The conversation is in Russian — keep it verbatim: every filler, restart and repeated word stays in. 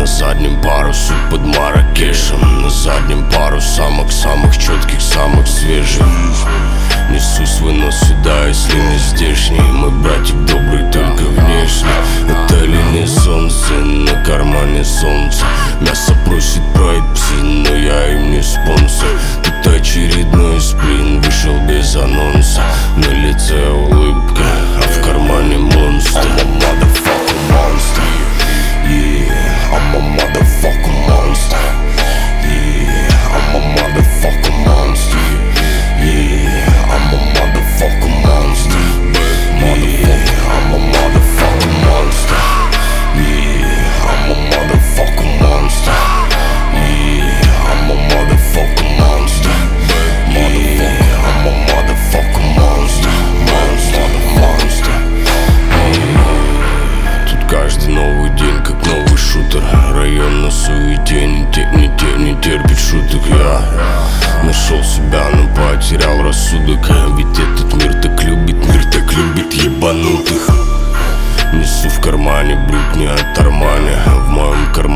заднем парусе под Марракешем. На заднем пару самых-самых четких, самых свежих. Несу свой нос сюда, если не здешний. Мой братик добрый только внешне. Это ли не солнце, на кармане солнце. Мясо просит проект псы, но я им не спонсор. Тут очередной сплин вышел без анонса. На лице улыбка, а в кармане монстр. I'm a motherfucking monster. Yeah, I'm a motherfucking monster. Yeah, I'm a motherfucking monster. Yeah, I'm a motherfucking monster. Yeah, I'm a motherfucking monster. Yeah, I'm a motherfucking monster. Yeah, I'm a motherfucking monster. Yeah, I'm a motherfucking monster. Monster, monster. Тут каждый новый день как новый шутер. Район на суете, не те, не те, не терпит шуток. Я нашел себя, но потерял рассудок. Ведь этот мир так любит, мир так любит ебанутых. Несу в кармане брюк не от Армани. В моем кармане